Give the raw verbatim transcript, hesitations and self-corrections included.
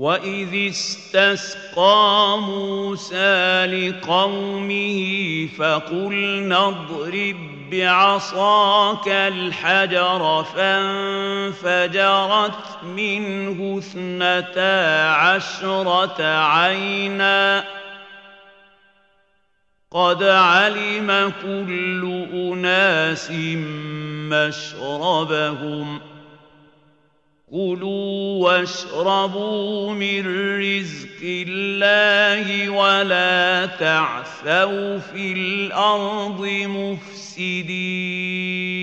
وَإِذِ اسْتَسْقَىٰ مُوسَىٰ لِقَوْمِهِ فَقُلْنَا اضْرِب بِّعَصَاكَ الْحَجَرَ فَانفَجَرَتْ مِنْهُ اثْنَتَا عَشْرَةَ عَيْنًا ۖ قَدْ عَلِمَ كُلُّ أُنَاسٍ مَّشْرَبَهُمْ ۖ كُلُوا وَاشْرَبُوا مِن رِّزْقِ اللَّهِ وَلَا تَعْثَوْا فِي الْأَرْضِ مُفْسِدِينَ